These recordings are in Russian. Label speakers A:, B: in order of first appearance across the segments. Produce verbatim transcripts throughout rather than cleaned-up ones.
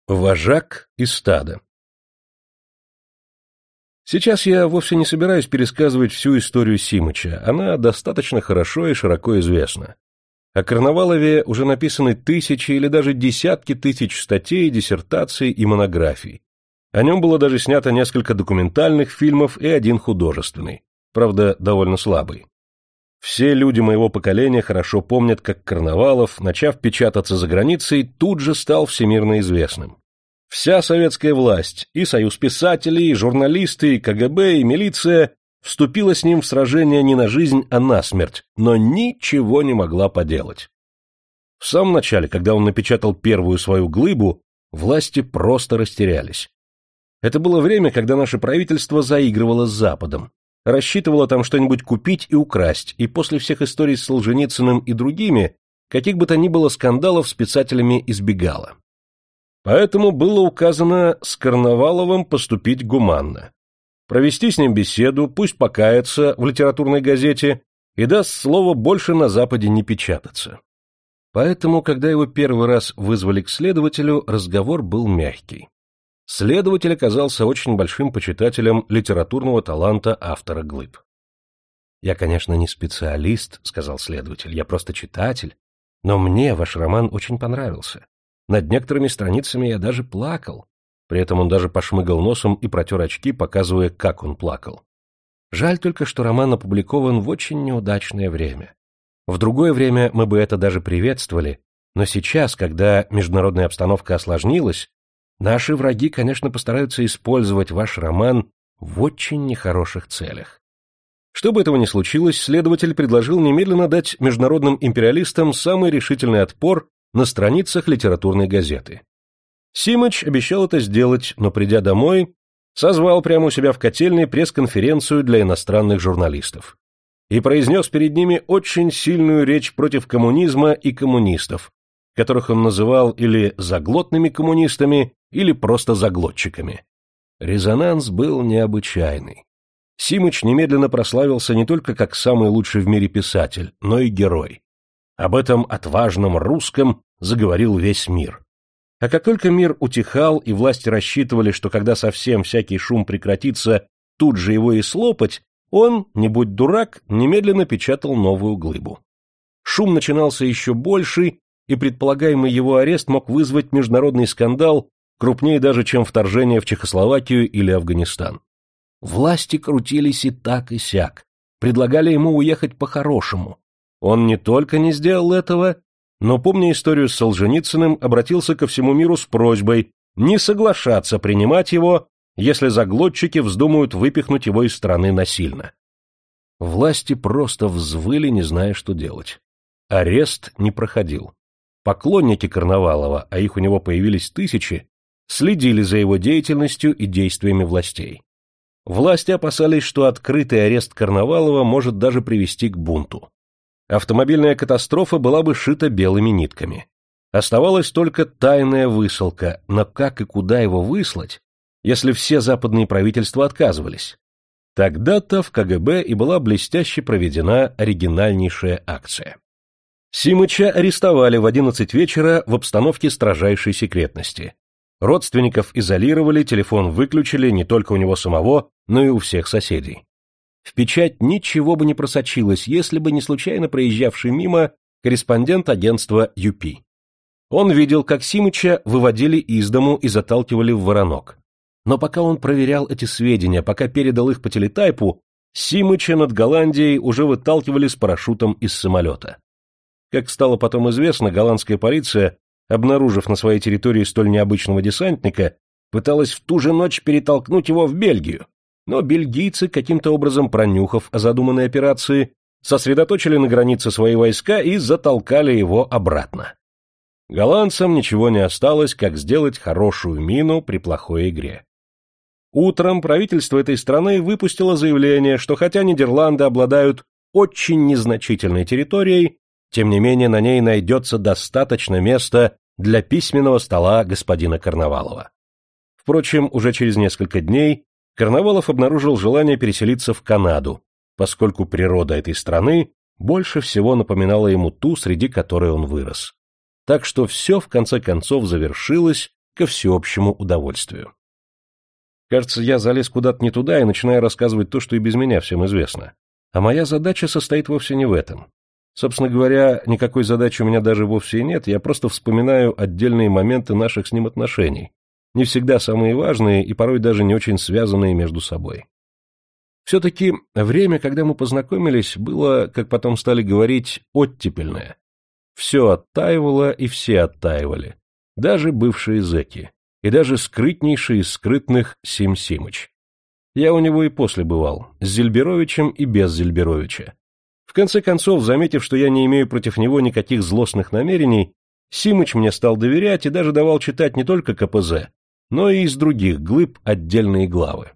A: Вожак и стадо. Сейчас я вовсе не собираюсь пересказывать всю историю Симыча, она достаточно хорошо и широко известна. О Карнавалове уже написаны тысячи или даже десятки тысяч статей, диссертаций и монографий. О нем было даже снято несколько документальных фильмов и один художественный, правда, довольно слабый. Все люди моего поколения хорошо помнят, как Карнавалов, начав печататься за границей, тут же стал всемирно известным. Вся советская власть, и союз писателей, и журналисты, и ка гэ бэ, и милиция вступила с ним в сражение не на жизнь, а на смерть, но ничего не могла поделать. В самом начале, когда он напечатал первую свою глыбу, власти просто растерялись. Это было время, когда наше правительство заигрывало с Западом, рассчитывало там что-нибудь купить и украсть, и после всех историй с Солженицыным и другими, каких бы то ни было скандалов с писателями избегало. Поэтому было указано с Карнаваловым поступить гуманно. Провести с ним беседу, пусть покается в литературной газете и даст слово больше на Западе не печататься. Поэтому, когда его первый раз вызвали к следователю, разговор был мягкий. Следователь оказался очень большим почитателем литературного таланта автора глыб. «Я, конечно, не специалист», — сказал следователь, — «я просто читатель, но мне ваш роман очень понравился. Над некоторыми страницами я даже плакал». При этом он даже пошмыгал носом и протер очки, показывая, как он плакал. Жаль только, что роман опубликован в очень неудачное время. В другое время мы бы это даже приветствовали, но сейчас, когда международная обстановка осложнилась, наши враги, конечно, постараются использовать ваш роман в очень нехороших целях. Чтобы этого не случилось, следователь предложил немедленно дать международным империалистам самый решительный отпор на страницах литературной газеты. Симыч обещал это сделать, но, придя домой, созвал прямо у себя в котельной пресс-конференцию для иностранных журналистов и произнес перед ними очень сильную речь против коммунизма и коммунистов, которых он называл или заглотными коммунистами, или просто заглотчиками. Резонанс был необычайный. Симыч немедленно прославился не только как самый лучший в мире писатель, но и герой. Об этом отважном русском заговорил весь мир. А как только мир утихал, и власти рассчитывали, что когда совсем всякий шум прекратится, тут же его и слопать, он, не будь дурак, немедленно печатал новую глыбу. Шум начинался еще больший, и предполагаемый его арест мог вызвать международный скандал, крупнее даже, чем вторжение в Чехословакию или Афганистан. Власти крутились и так, и сяк, предлагали ему уехать по-хорошему. Он не только не сделал этого, но, помня историю с Солженицыным, обратился ко всему миру с просьбой не соглашаться принимать его, если заглотчики вздумают выпихнуть его из страны насильно. Власти просто взвыли, не зная, что делать. Арест не проходил. Поклонники Карнавалова, а их у него появились тысячи, следили за его деятельностью и действиями властей. Власти опасались, что открытый арест Карнавалова может даже привести к бунту. Автомобильная катастрофа была бы шита белыми нитками. Оставалась только тайная высылка, но как и куда его выслать, если все западные правительства отказывались? Тогда-то в ка гэ бэ и была блестяще проведена оригинальнейшая акция. Симыча арестовали в одиннадцать вечера в обстановке строжайшей секретности. Родственников изолировали, телефон выключили не только у него самого, но и у всех соседей. В печать ничего бы не просочилось, если бы не случайно проезжавший мимо корреспондент агентства ю пи. Он видел, как Симыча выводили из дому и заталкивали в воронок. Но пока он проверял эти сведения, пока передал их по телетайпу, Симыча над Голландией уже выталкивали с парашютом из самолета. Как стало потом известно, голландская полиция, обнаружив на своей территории столь необычного десантника, пыталась в ту же ночь перетолкнуть его в Бельгию. Но бельгийцы, каким-то образом пронюхав о задуманной операции, сосредоточили на границе свои войска и затолкали его обратно. Голландцам ничего не осталось, как сделать хорошую мину при плохой игре. Утром правительство этой страны выпустило заявление, что хотя Нидерланды обладают очень незначительной территорией, тем не менее на ней найдется достаточно места для письменного стола господина Карнавалова. Впрочем, уже через несколько дней Карнавалов обнаружил желание переселиться в Канаду, поскольку природа этой страны больше всего напоминала ему ту, среди которой он вырос. Так что все в конце концов завершилось ко всеобщему удовольствию. Кажется, я залез куда-то не туда и начинаю рассказывать то, что и без меня всем известно. А моя задача состоит вовсе не в этом. Собственно говоря, никакой задачи у меня даже вовсе и нет, я просто вспоминаю отдельные моменты наших с ним отношений, не всегда самые важные и порой даже не очень связанные между собой. Все-таки время, когда мы познакомились, было, как потом стали говорить, оттепельное. Все оттаивало и все оттаивали, даже бывшие зэки. И даже скрытнейший из скрытных Сим Симыч. Я у него и после бывал, с Зельберовичем и без Зельберовича. В конце концов, заметив, что я не имею против него никаких злостных намерений, Симыч мне стал доверять и даже давал читать не только ка пэ зэ, но и из других глыб отдельные главы.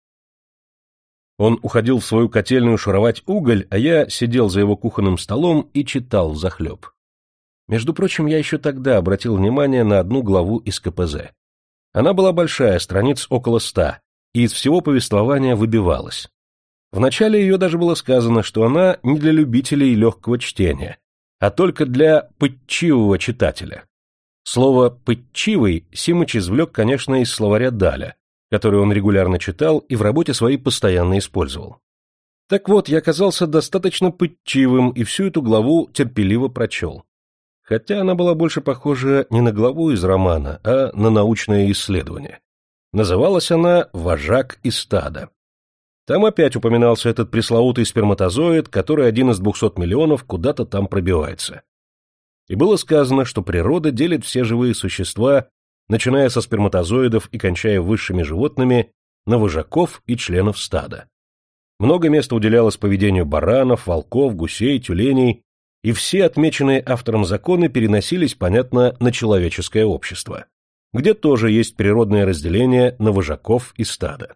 A: Он уходил в свою котельную шуровать уголь, а я сидел за его кухонным столом и читал взахлеб. Между прочим, я еще тогда обратил внимание на одну главу из ка пэ зэ. Она была большая, страниц около ста, и из всего повествования выбивалась. В начале ее даже было сказано, что она не для любителей легкого чтения, а только для пытчивого читателя. Слово «пытчивый» Симыч извлек, конечно, из словаря Даля, который он регулярно читал и в работе своей постоянно использовал. Так вот, я оказался достаточно пытчивым и всю эту главу терпеливо прочел. Хотя она была больше похожа не на главу из романа, а на научное исследование. Называлась она «Вожак и стадо». Там опять упоминался этот пресловутый сперматозоид, который один из двухсот миллионов куда-то там пробивается. И было сказано, что природа делит все живые существа, начиная со сперматозоидов и кончая высшими животными, на вожаков и членов стада. Много места уделялось поведению баранов, волков, гусей, тюленей, и все отмеченные автором законы переносились, понятно, на человеческое общество, где тоже есть природное разделение на вожаков и стада.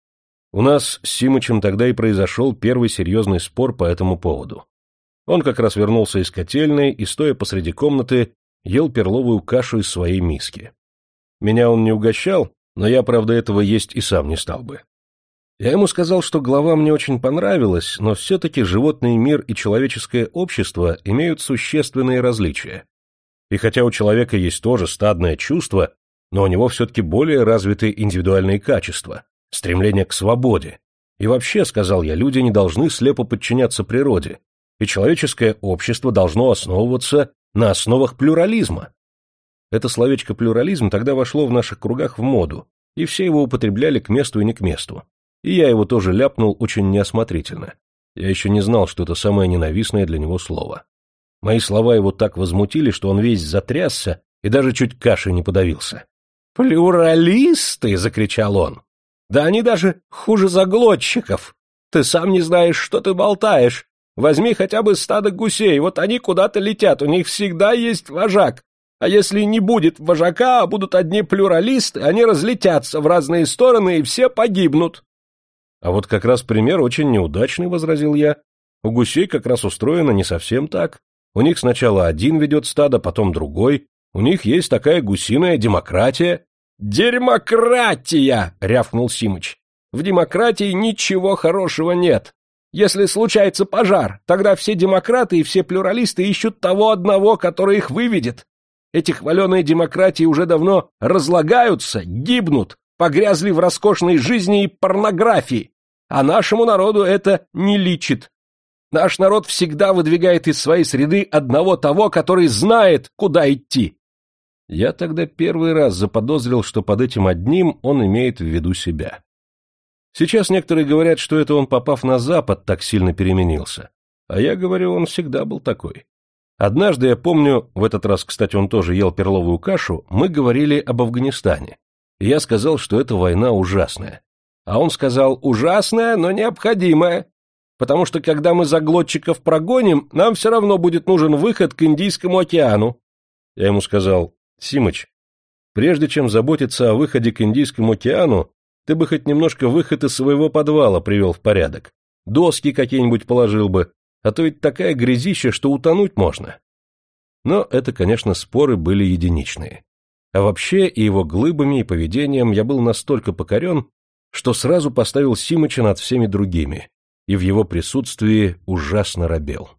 A: У нас с Симычем тогда и произошел первый серьезный спор по этому поводу. Он как раз вернулся из котельной и, стоя посреди комнаты, ел перловую кашу из своей миски. Меня он не угощал, но я, правда, этого есть и сам не стал бы. Я ему сказал, что глава мне очень понравилась, но все-таки животный мир и человеческое общество имеют существенные различия. И хотя у человека есть тоже стадное чувство, но у него все-таки более развиты индивидуальные качества, стремление к свободе. И вообще, сказал я, люди не должны слепо подчиняться природе, и человеческое общество должно основываться на основах плюрализма. Это словечко «плюрализм» тогда вошло в наших кругах в моду, и все его употребляли к месту и не к месту. И я его тоже ляпнул очень неосмотрительно. Я еще не знал, что это самое ненавистное для него слово. Мои слова его так возмутили, что он весь затрясся и даже чуть кашей не подавился. «Плюралисты!» — закричал он. «Да они даже хуже заглотчиков! Ты сам не знаешь, что ты болтаешь! Возьми хотя бы стадо гусей, вот они куда-то летят, у них всегда есть вожак. А если не будет вожака, а будут одни плюралисты, они разлетятся в разные стороны и все погибнут!» «А вот как раз пример очень неудачный», — возразил я. «У гусей как раз устроено не совсем так. У них сначала один ведет стадо, потом другой. У них есть такая гусиная демократия». «Дерьмократия!» — рявкнул Симыч. «В демократии ничего хорошего нет. Если случается пожар, тогда все демократы и все плюралисты ищут того одного, который их выведет. Эти хваленые демократии уже давно разлагаются, гибнут, погрязли в роскошной жизни и порнографии, а нашему народу это не личит. Наш народ всегда выдвигает из своей среды одного того, который знает, куда идти». Я тогда первый раз заподозрил, что под этим одним он имеет в виду себя. Сейчас некоторые говорят, что это он, попав на Запад, так сильно переменился. А я говорю, он всегда был такой. Однажды, я помню, в этот раз, кстати, он тоже ел перловую кашу, мы говорили об Афганистане. И я сказал, что эта война ужасная. А он сказал, ужасная, но необходимая. Потому что, когда мы заглотчиков прогоним, нам все равно будет нужен выход к Индийскому океану. Я ему сказал, Симыч, прежде чем заботиться о выходе к Индийскому океану, ты бы хоть немножко выход из своего подвала привел в порядок. Доски какие-нибудь положил бы, а то ведь такая грязища, что утонуть можно. Но это, конечно, споры были единичные. А вообще и его глыбами, и поведением я был настолько покорен, что сразу поставил Симыча над всеми другими, и в его присутствии ужасно робел.